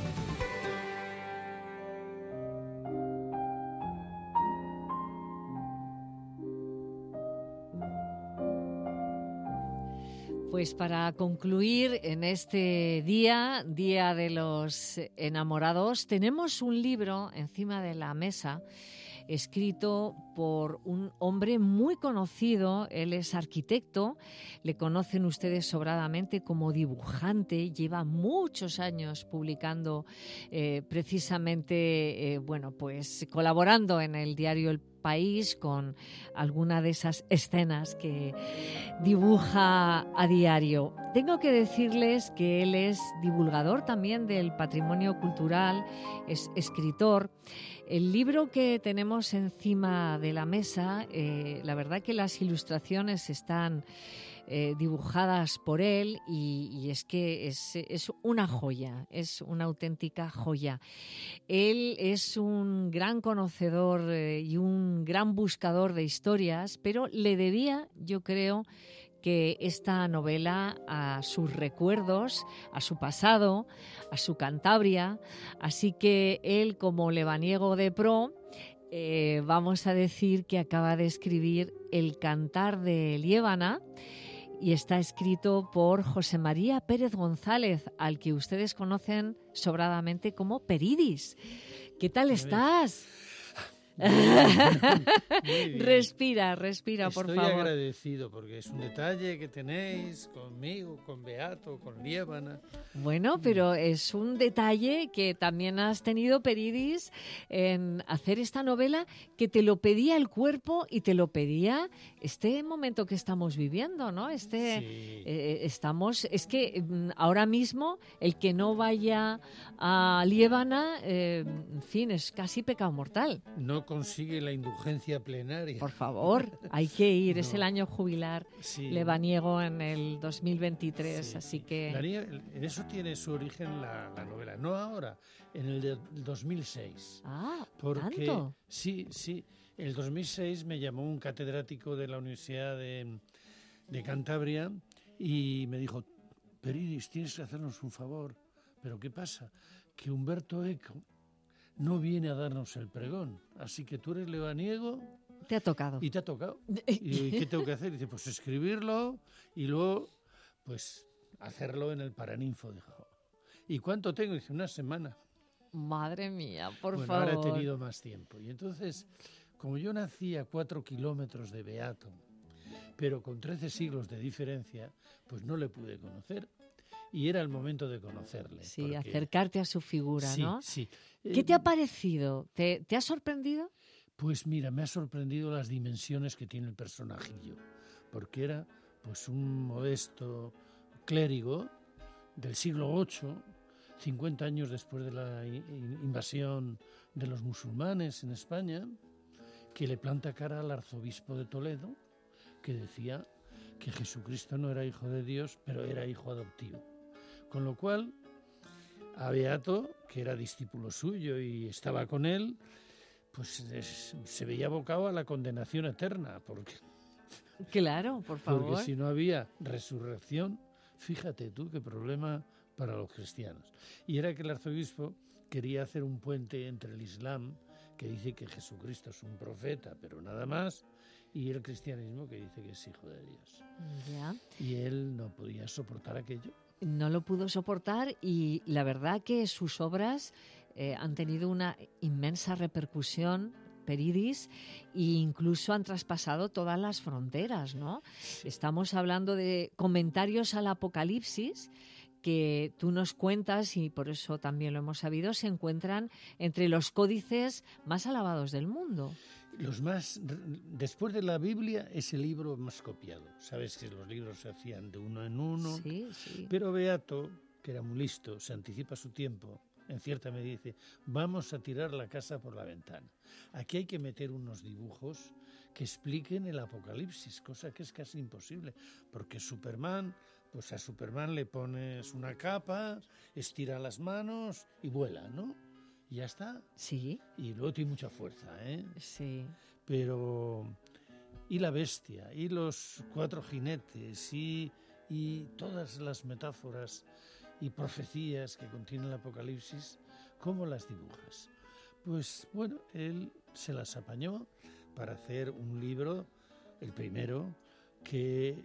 Pues para concluir en este día, Día de los Enamorados, tenemos un libro encima de la mesa escrito por un hombre muy conocido. Él es arquitecto, le conocen ustedes sobradamente como dibujante, lleva muchos años publicando eh, precisamente, eh, bueno, pues colaborando en el diario El País con alguna de esas escenas que dibuja a diario. tengo que decirles que él es divulgador también del patrimonio cultural, es escritor. El libro que tenemos encima de la mesa, eh, la verdad que las ilustraciones están eh, dibujadas por él y, y es que es, es una joya, es una auténtica joya. Él es un gran conocedor eh, y un gran buscador de historias, pero le debía, yo creo, que esta novela a sus recuerdos, a su pasado, a su Cantabria. Así que él, como lebaniego de pro, eh, vamos a decir que acaba de escribir El Cantar de Liébana y está escrito por José María Pérez González, al que ustedes conocen sobradamente como Peridis. ¿Qué tal estás? Muy bien, muy bien. Respira, respira, Estoy por favor. Estoy agradecido porque es un detalle que tenéis conmigo, con Beato, con Liébana. Bueno, pero es un detalle que también has tenido, Peridis, en hacer esta novela que te lo pedía el cuerpo y te lo pedía este momento que estamos viviendo, ¿no? Este, Sí. eh, estamos, es que mm, ahora mismo el que no vaya a Liébana, eh, en fin, es casi pecado mortal. No consigue la indulgencia plenaria. Por favor, hay que ir. No. Es el año jubilar Sí. lebaniego en el dos mil veintitrés, Sí, así sí. que... La nieve- en eso tiene su origen la, la novela, no ahora, en el de- dos mil seis. Ah, Porque, ¿tanto? Sí, sí. En el dos mil seis me llamó un catedrático de la Universidad de, de Cantabria y me dijo, Peridis, tienes que hacernos un favor. ¿Pero qué pasa? Que Humberto Eco no viene a darnos el pregón. Así que tú eres lebaniego. Te ha tocado. Y te ha tocado. ¿Y qué tengo que hacer? Y dice, pues escribirlo y luego, pues, hacerlo en el Paraninfo. Dijo. ¿Y cuánto tengo? Dice, una semana. Madre mía, por bueno, favor. ahora he tenido más tiempo. Y entonces, como yo nací a cuatro kilómetros de Beato, pero con trece siglos de diferencia, pues no le pude conocer. Y era el momento de conocerle. Sí, porque- acercarte a su figura, Sí, ¿no? sí. ¿Qué Eh, te ha parecido? ¿Te, te ha sorprendido? Pues mira, me ha sorprendido las dimensiones que tiene el personajillo, porque era pues un modesto clérigo del siglo ocho, cincuenta años después de la i- invasión de los musulmanes en España, que le planta cara al arzobispo de Toledo, que decía que Jesucristo no era hijo de Dios, pero era hijo adoptivo. Con lo cual, a Beato, que era discípulo suyo y estaba con él, pues es- se veía abocado a la condenación eterna, porque, Claro, por favor. porque si no había resurrección, fíjate tú qué problema para los cristianos. Y era que el arzobispo quería hacer un puente entre el Islam, que dice que Jesucristo es un profeta, pero nada más, y el cristianismo, que dice que es hijo de Dios. Ya. Y él no podía soportar aquello. No lo pudo soportar y la verdad que sus obras eh, han tenido una inmensa repercusión, Peridis, e incluso han traspasado todas las fronteras, ¿no? Estamos hablando de comentarios al Apocalipsis que tú nos cuentas, y por eso también lo hemos sabido, se encuentran entre los códices más alabados del mundo. Los más, después de la Biblia, es el libro más copiado. Sabes que los libros se hacían de uno en uno. Sí, sí. Pero Beato, que era muy listo, se anticipa su tiempo. En cierta medida dice, vamos a tirar la casa por la ventana. Aquí hay que meter unos dibujos que expliquen el Apocalipsis, cosa que es casi imposible. Porque Superman, pues a Superman le pones una capa, estira las manos y vuela, ¿no? Y ya está. Sí. Y luego tiene mucha fuerza, ¿eh? Sí. Pero... Y la bestia, y los cuatro jinetes, y, y todas las metáforas y profecías que contiene el Apocalipsis, ¿cómo las dibujas? Pues bueno, él se las apañó para hacer un libro, el primero, que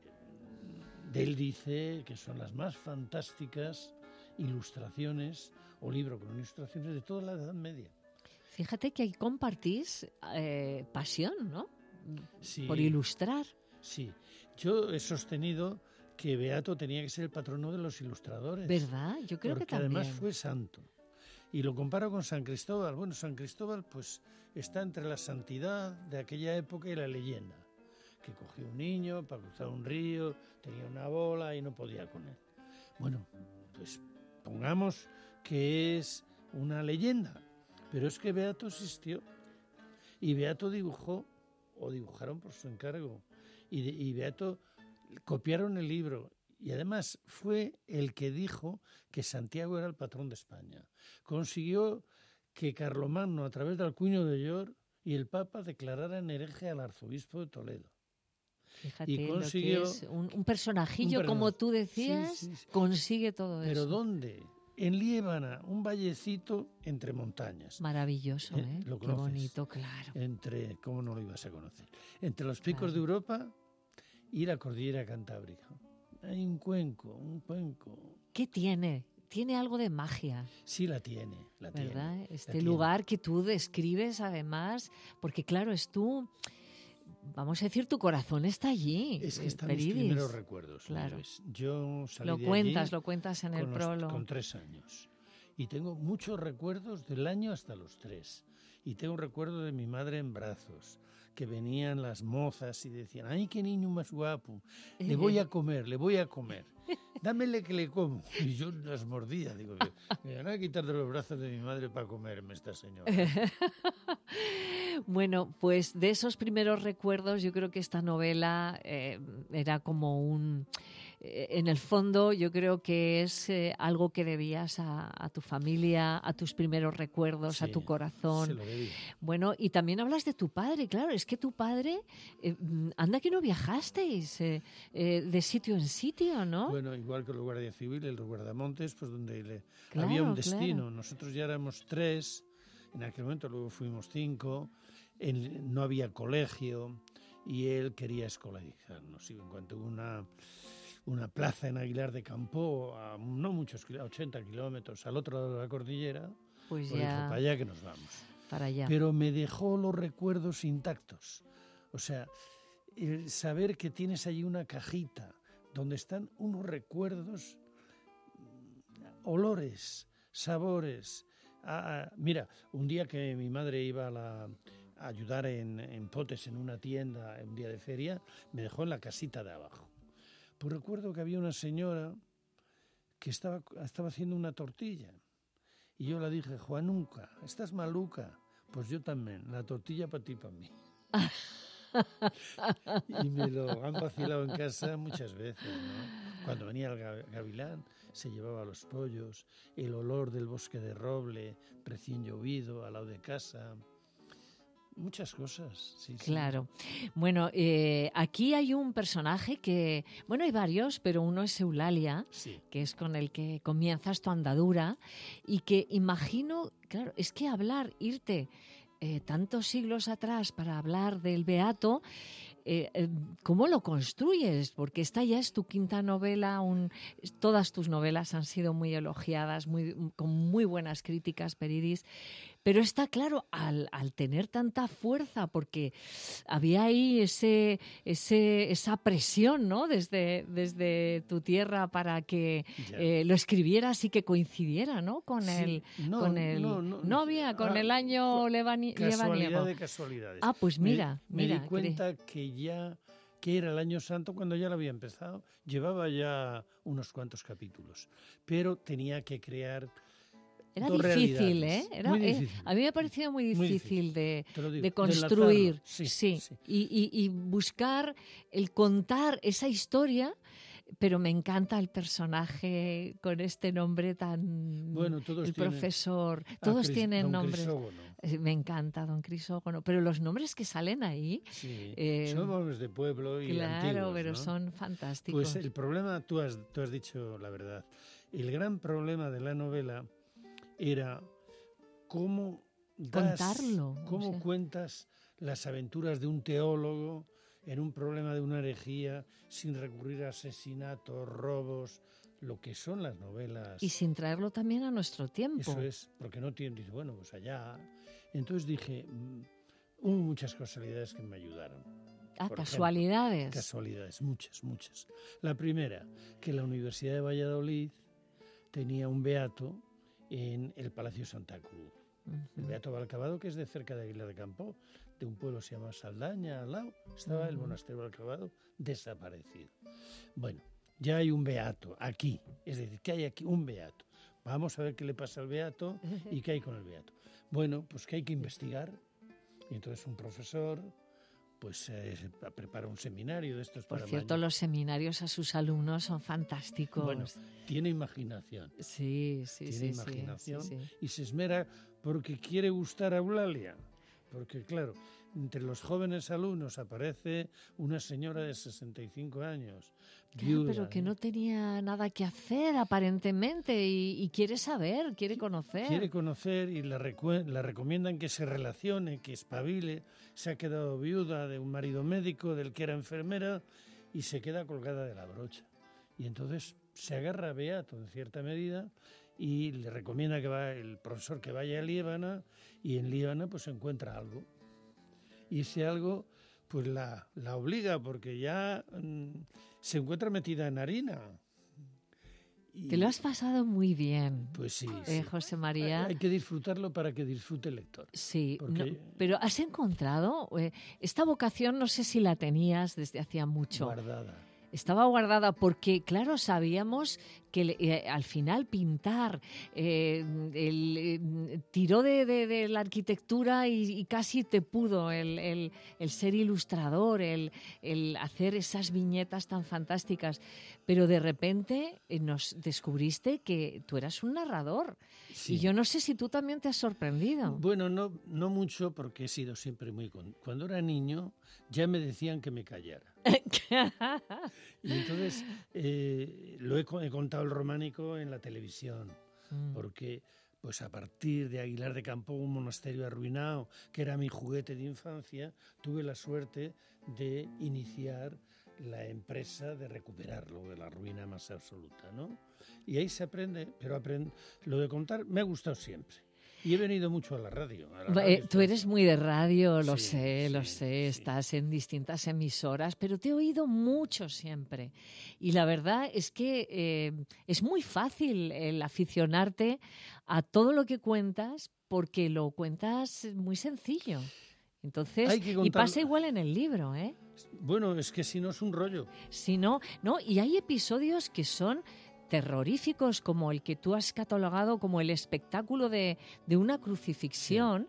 de él dice que son las más fantásticas ilustraciones o libro con ilustraciones de toda la Edad Media. Fíjate que ahí compartís eh, pasión, ¿no? Sí. Por ilustrar. Sí, yo he sostenido que Beato tenía que ser el patrono de los ilustradores. ¿Verdad? Yo creo porque que también. además fue santo. Y lo comparo con San Cristóbal. Bueno, San Cristóbal pues está entre la santidad de aquella época y la leyenda. que cogió un niño para cruzar un río, tenía una bola y no podía con él. Bueno, pues pongamos que es una leyenda, pero es que Beato existió y Beato dibujó, o dibujaron por su encargo, y, de, y Beato copiaron el libro. Y además fue el que dijo que Santiago era el patrón de España. Consiguió que Carlomagno, a través del Alcuino de York, y el Papa declararan hereje al arzobispo de Toledo. Fíjate, y consiguió, lo que es un, un personajillo, un como tú decías, sí, sí, sí. consigue todo ¿Pero eso. ¿Pero dónde? En Liébana, un vallecito entre montañas. Maravilloso, ¿eh? ¿Eh? ¿Lo Qué conoces? bonito, claro. Entre, ¿cómo no lo ibas a conocer? Entre los picos claro. de Europa y la cordillera cantábrica. Hay un cuenco, un cuenco. ¿Qué tiene? Tiene algo de magia. Sí, la tiene, la ¿verdad? tiene. Este la lugar tiene. que tú describes, además, porque claro, es tú, vamos a decir, tu corazón está allí. Es que están Peridis. mis primeros recuerdos. Claro. Yo salí lo de cuentas, allí lo cuentas en el los, prólogo. Con tres años. Y tengo muchos recuerdos del año hasta los tres. Y tengo un recuerdo de mi madre en brazos, que venían las mozas y decían, ¡ay, qué niño más guapo! Le voy a comer, le voy a comer. Dámele que le como. Y yo las mordía. Digo, me van a quitar de los brazos de mi madre para comerme esta señora. Bueno, pues de esos primeros recuerdos yo creo que esta novela eh, era como un... Eh, en el fondo yo creo que es eh, algo que debías a, a tu familia, a tus primeros recuerdos, sí, a tu corazón. Se lo debía. Bueno, y también hablas de tu padre, claro, es que tu padre, eh, anda que no viajasteis eh, eh, de sitio en sitio, ¿no? Bueno, igual que los guardias civiles, los guardamontes, pues donde le, claro, había un destino. Claro. Nosotros ya éramos tres, en aquel momento luego fuimos cinco, en, no había colegio y él quería escolarizarnos. Y en cuanto hubo una, una plaza en Aguilar de Campo, a no muchos, a ochenta kilómetros al otro lado de la cordillera, pues, pues ya dijo, para allá que nos vamos. Para allá. Pero me dejó los recuerdos intactos. O sea, el saber que tienes allí una cajita donde están unos recuerdos, olores, sabores. Ah, mira, un día que mi madre iba a, la, a ayudar en, en potes en una tienda, un día de feria, me dejó en la casita de abajo. Pues recuerdo que había una señora que estaba, estaba haciendo una tortilla. Y yo le dije, Juanuca, ¿estás maluca? Pues yo también, la tortilla para ti y para mí. Y me lo han vacilado en casa muchas veces, ¿no? Cuando venía el gavilán, se llevaba los pollos, el olor del bosque de roble, recién llovido, al lado de casa. Muchas cosas, sí, claro. Sí. Bueno, eh, aquí hay un personaje que, bueno, hay varios, pero uno es Eulalia, sí. que es con el que comienzas tu andadura y que imagino, claro, es que hablar, irte eh, tantos siglos atrás para hablar del Beato, eh, eh, ¿cómo lo construyes? Porque esta ya es tu quinta novela, un, todas tus novelas han sido muy elogiadas, muy, con muy buenas críticas, Peridis. Pero está claro, al, al tener tanta fuerza, porque había ahí ese, ese, esa presión, ¿no? Desde, desde tu tierra para que eh, lo escribieras y que coincidiera, ¿no? Con sí. el, no, con el no, no, no había con ah, el año levani, casualidad lebaniego. de casualidades. Ah, pues mira, me, mira. Me di cuenta que ya que era el año santo cuando ya lo había empezado. Llevaba ya unos cuantos capítulos, pero tenía que crear. Era Dos difícil, ¿eh? Era, muy eh, difícil. A mí me ha parecido muy difícil, muy difícil. de, digo, de construir, de sí, sí, sí. Y, y, y buscar el contar esa historia, pero me encanta el personaje con este nombre tan... Bueno, todos el tienen, profesor, todos Cris, tienen don nombres. Crisógono. Me encanta don Crisógono, pero los nombres que salen ahí... Sí, eh, son nombres de pueblo y claro, antiguos, pero ¿no? son fantásticos. Pues el problema, tú has, tú has dicho la verdad, el gran problema de la novela era cómo das, contarlo. cómo o sea. cuentas las aventuras de un teólogo en un problema de una herejía sin recurrir a asesinatos, robos, lo que son las novelas. Y sin traerlo también a nuestro tiempo. Eso es, porque no tienen, dice, bueno, pues allá. Entonces dije, mmm, hubo muchas casualidades que me ayudaron. Ah, Por casualidades. Ejemplo, casualidades, muchas, muchas. La primera, que la Universidad de Valladolid tenía un beato en el Palacio Santa Cruz. Uh-huh. El Beato Valcavado, que es de cerca de Aguilar de Campo, de un pueblo que se llama Saldaña, al lado, estaba el Ujú. monasterio del Clavado desaparecido. Bueno, ya hay un beato aquí, es decir, que hay aquí un beato. Vamos a ver qué le pasa al beato y qué hay con el beato. Bueno, pues que hay que investigar. Y entonces un profesor pues eh, prepara un seminario de estos Por para cierto, mañana. los seminarios a sus alumnos son fantásticos. Bueno, tiene imaginación. Sí, sí, tiene sí, imaginación sí, sí, sí. y se esmera porque quiere gustar a Eulalia. Porque, claro, entre los jóvenes alumnos aparece una señora de sesenta y cinco años, Claro, viuda, pero que ¿no? no tenía nada que hacer aparentemente y, y quiere saber, quiere conocer. Quiere conocer y la, recue- la recomiendan que se relacione, que espabile. Se ha quedado viuda de un marido médico del que era enfermera y se queda colgada de la brocha. Y entonces se agarra a Beato en cierta medida y le recomienda que va el profesor que vaya a Liébana y en Liébana pues encuentra algo. Y ese algo pues la, la obliga porque ya mm, se encuentra metida en harina. Te lo has pasado muy bien. Pues sí, eh, sí. José María. Hay que disfrutarlo para que disfrute el lector. Sí, Porque- no, pero has encontrado eh, esta vocación, no sé si la tenías desde hacía mucho. Guardada. Estaba guardada porque, claro, sabíamos que eh, al final pintar eh, el, eh, tiró de, de- de la arquitectura y, y casi te pudo el, el- el ser ilustrador, el, el hacer esas viñetas tan fantásticas. Pero de repente eh, nos descubriste que tú eras un narrador. Sí. Y yo no sé si tú también te has sorprendido. Bueno, no, no mucho porque he sido siempre muy... con- Cuando era niño ya me decían que me callara. Y entonces eh, lo he, co- he contado el románico en la televisión, Mm. porque pues a partir de Aguilar de Campo, un monasterio arruinado, que era mi juguete de infancia, tuve la suerte de iniciar la empresa de recuperarlo de la ruina más absoluta, ¿no? Y ahí se aprende, pero aprende, lo de contar me ha gustado siempre. Y he venido mucho a la radio. a la Eh, radio Tú eres muy de radio, lo Sí, sé, lo sé, estás en distintas emisoras, pero te he oído mucho siempre. Y la verdad es que eh, es muy fácil el aficionarte a todo lo que cuentas porque lo cuentas muy sencillo. Entonces, Hay que y contar- pasa igual en el libro, ¿eh? Bueno, es que si no es un rollo. Si no, no, y hay episodios que son terroríficos, como el que tú has catalogado como el espectáculo de, de una crucifixión.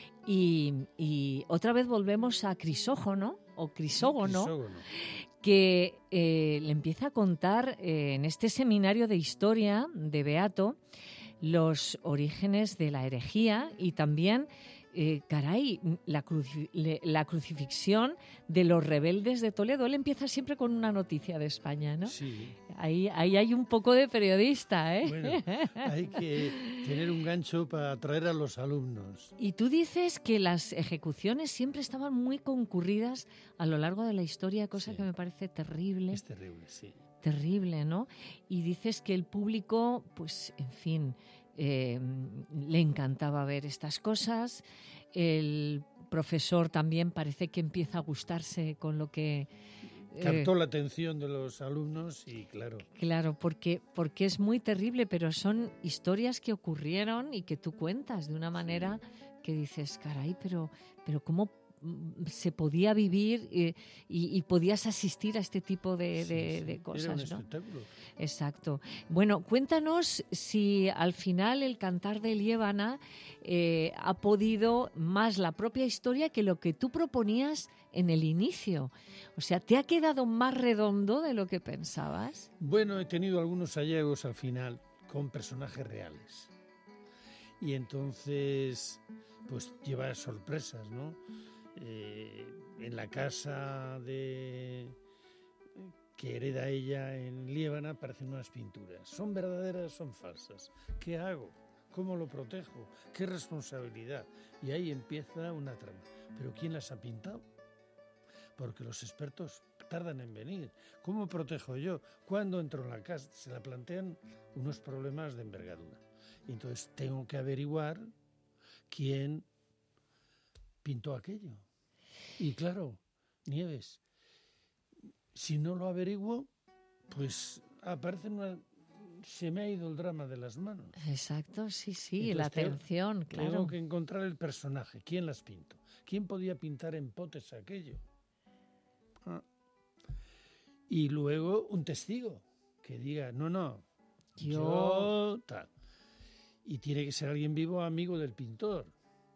Y, y otra vez volvemos a Crisógono, o Crisógono, Crisógono. que eh, le empieza a contar eh, en este seminario de historia de Beato los orígenes de la herejía y también, eh, caray, la, cruci- le- la crucifixión de los rebeldes de Toledo. Él empieza siempre con una noticia de España, ¿no? Sí. Ahí, ahí hay un poco de periodista, ¿eh? Bueno, hay que tener un gancho para atraer a los alumnos. Y tú dices que las ejecuciones siempre estaban muy concurridas a lo largo de la historia, cosa que me parece terrible. Es terrible, sí. Terrible, ¿no? Y dices que el público, pues, en fin, eh, le encantaba ver estas cosas. El profesor también parece que empieza a gustarse con lo que... eh, Captó la atención de los alumnos y claro. Claro, porque, porque es muy terrible, pero son historias que ocurrieron y que tú cuentas de una manera que dices, caray, pero, pero ¿cómo mm, se podía vivir eh, y, y podías asistir a este tipo de, Sí, de- sí, de era cosas, un ¿no? espectáculo. Exacto. Bueno, cuéntanos si al final el Cantar de Liébana eh, ha podido más la propia historia que lo que tú proponías en el inicio. O sea, ¿te ha quedado más redondo de lo que pensabas? Bueno, he tenido algunos hallazgos al final con personajes reales. Y entonces, pues lleva sorpresas, ¿no? Eh, en la casa de que hereda ella en Liébana aparecen unas pinturas. ¿Son verdaderas? ¿Son falsas? ¿Qué hago? ¿Cómo lo protejo? ¿Qué responsabilidad? Y ahí empieza una trama. ¿Pero quién las ha pintado? Porque los expertos tardan en venir. ¿Cómo protejo yo? ¿Cuándo entro en la casa? Se la plantean unos problemas de envergadura. Y entonces tengo que averiguar quién pintó aquello. Y claro, Nieves, si no lo averiguo, pues aparece una... Se me ha ido el drama de las manos. Exacto, sí, sí, la Entonces tengo- atención, claro. Tengo que encontrar el personaje, quién las pintó. ¿Quién podía pintar en potes aquello? Ah. Y luego un testigo que diga, no, no, yo... yo tal. Y tiene que ser alguien vivo, amigo del pintor.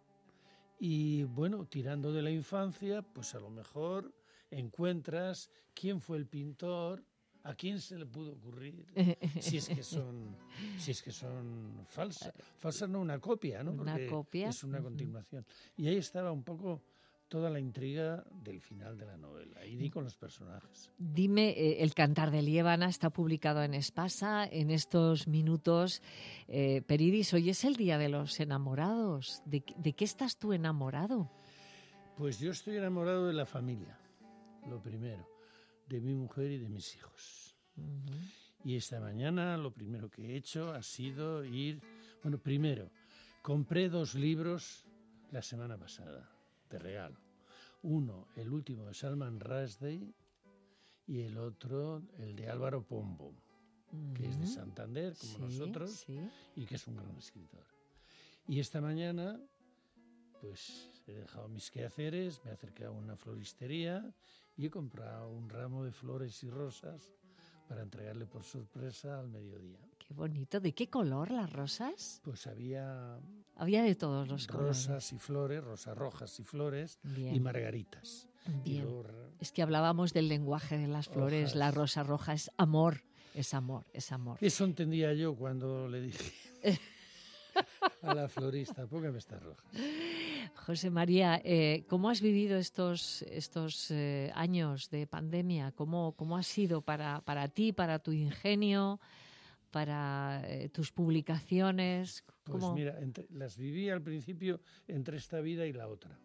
Y bueno, tirando de la infancia, pues a lo mejor encuentras quién fue el pintor, a quién se le pudo ocurrir, si es que son, si es que son falsas. Falsas no, una copia, ¿no? Porque una copia. Es una continuación. Y ahí estaba un poco toda la intriga del final de la novela, y di con los personajes. Dime, eh, El cantar de Liébana está publicado en Espasa en estos minutos. Eh, Peridis, hoy es el Día de los Enamorados. ¿De, ¿De qué estás tú enamorado? Pues yo estoy enamorado de la familia, lo primero, de mi mujer y de mis hijos. Uh-huh. Y esta mañana lo primero que he hecho ha sido ir... Bueno, primero, compré dos libros la semana pasada, de regalo. Uno, el último de Salman Rushdie, y el otro, el de Álvaro Pombo, uh-huh. que es de Santander, como sí, nosotros, sí. y que es un gran escritor. Y esta mañana, pues he dejado mis quehaceres, me he acercado a una floristería y he comprado un ramo de flores y rosas para entregarle por sorpresa al mediodía. Qué bonito. ¿De qué color las rosas? Pues había... Había de todos los colores. Rosas y flores, rosas rojas y flores. Bien. Y margaritas. Bien. Y luego... Es que hablábamos del lenguaje de las flores. Hojas. La rosa roja es amor, es amor, es amor. Eso entendía yo cuando le dije a la florista, póngame estas rojas. José María, eh, ¿cómo has vivido estos, estos eh, años de pandemia? ¿Cómo, cómo ha sido para, para ti, para tu ingenio, para eh, tus publicaciones? Pues ¿Cómo? mira, entre, las viví al principio entre esta vida y la otra.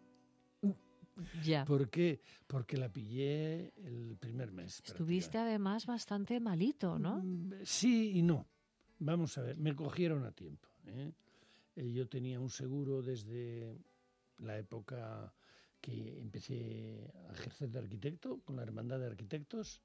Ya. ¿Por qué? Porque la pillé el primer mes. Estuviste además bastante malito, ¿no? Sí y no. Vamos a ver, me cogieron a tiempo, ¿eh? Yo tenía un seguro desde la época que empecé a ejercer de arquitecto, con la Hermandad de Arquitectos,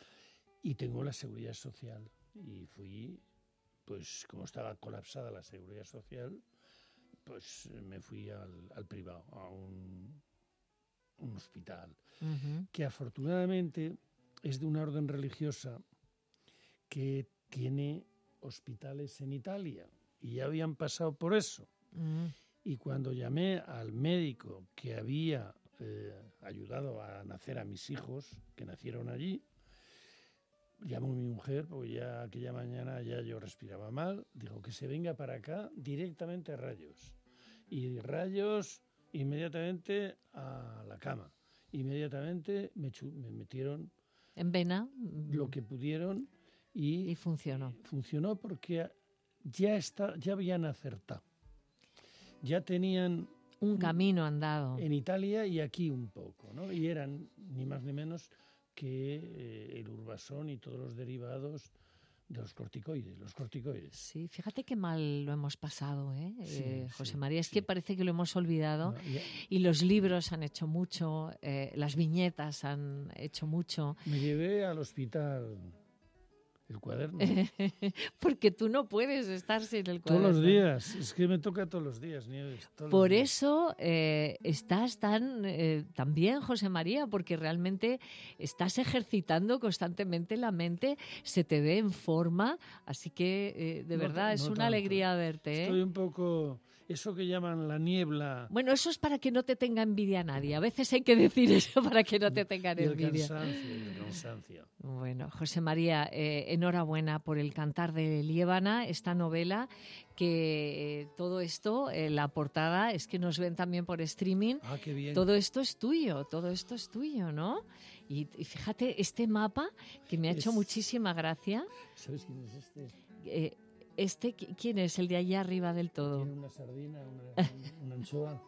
y tengo la Seguridad Social. Y fui, pues como estaba colapsada la Seguridad Social, pues me fui al, al privado, a un, un hospital, uh-huh. que afortunadamente es de una orden religiosa que tiene hospitales en Italia. Y ya habían pasado por eso. Mm. Y cuando llamé al médico que había eh, ayudado a nacer a mis hijos, que nacieron allí, llamó a mi mujer, porque ya aquella mañana ya yo respiraba mal, dijo que se venga para acá directamente a Rayos. Y Rayos inmediatamente a la cama. Inmediatamente me, chu- me metieron... En vena. Lo que pudieron y... Y funcionó. Funcionó porque... Ya, está, ya habían acertado. Ya tenían... Un camino andado. En Italia y aquí un poco, ¿no? Y eran ni más ni menos que eh, el Urbasón y todos los derivados de los corticoides, los corticoides. Sí, fíjate qué mal lo hemos pasado, ¿eh? Sí, eh José sí, María, es sí. que parece que lo hemos olvidado. No, ya... Y los libros han hecho mucho, eh, las viñetas han hecho mucho. Me llevé al hospital... El cuaderno. Porque tú no puedes estar sin el cuaderno. Todos los días. Es que me toca todos los días, Nieves. Todos Por los días. eso eh, estás tan, eh, tan bien, José María, porque realmente estás ejercitando constantemente la mente, se te ve en forma, así que eh, de No, verdad no es una tanto. alegría verte. ¿eh? Estoy un poco... Eso que llaman la niebla... Bueno, eso es para que no te tenga envidia nadie. A veces hay que decir eso para que no te tengan y el envidia. cansancio, y el cansancio. Bueno, José María, eh, enhorabuena por El cantar de Liébana, esta novela que eh, todo esto, eh, la portada, es que nos ven también por streaming. Ah, qué bien. Todo esto es tuyo, todo esto es tuyo, ¿no? Y, y fíjate, este mapa que me ha hecho Es- muchísima gracia. ¿Sabes quién es este? eh, este, ¿qui- ¿quién es? El de allá arriba del todo. Tiene una sardina, una, una anchoa.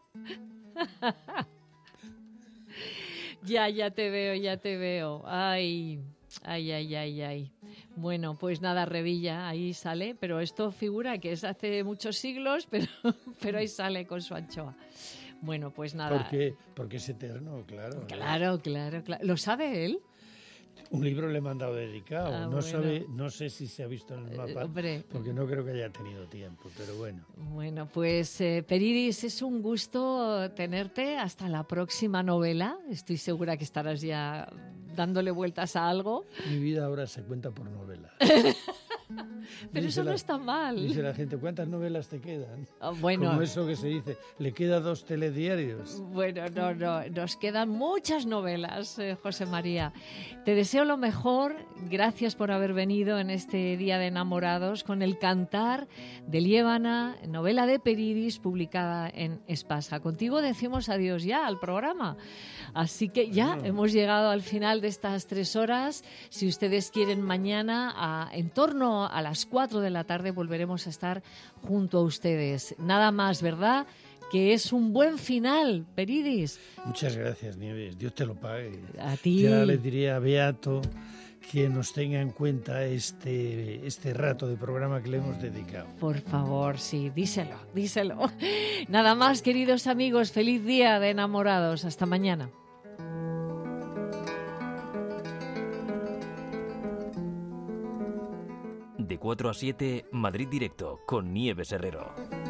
Ya, ya te veo, ya te veo. Ay, ay, ay, ay, ay. Bueno, pues nada, Revilla, ahí sale, pero esto figura que es hace muchos siglos, pero, pero ahí sale con su anchoa. Bueno, pues nada. ¿Por qué? Porque es eterno, claro. Claro, claro, claro. ¿Lo sabe él? Un libro le he mandado dedicado. Ah, no, bueno. sabe, no sé si se ha visto en el mapa, Eh, hombre. porque no creo que haya tenido tiempo, pero bueno. Bueno, pues eh, Peridis, es un gusto tenerte. Hasta la próxima novela. Estoy segura que estarás ya dándole vueltas a algo. Mi vida ahora se cuenta por novelas. Pero Dice eso no la- está mal. Dice la gente, ¿cuántas novelas te quedan? Ah, bueno. Como eso que se dice, le queda dos telediarios. Bueno, no, no, nos quedan muchas novelas, eh, José María. Te deseo lo mejor, gracias por haber venido en este Día de Enamorados con El Cantar de Liébana, novela de Peridis, publicada en Espasa. Contigo decimos adiós ya al programa. Así que ya Bueno. hemos llegado al final de estas tres horas. Si ustedes quieren, mañana a, en torno a las cuatro de la tarde volveremos a estar junto a ustedes. Nada más, ¿verdad? Que es un buen final, Peridis. Muchas gracias, Nieves. Dios te lo pague. A ti. Ya le diría a Beato que nos tenga en cuenta este, este rato de programa que le hemos dedicado. Por favor, sí, díselo, díselo. Nada más, queridos amigos, feliz día de enamorados. Hasta mañana. De cuatro a siete, Madrid Directo, con Nieves Herrero.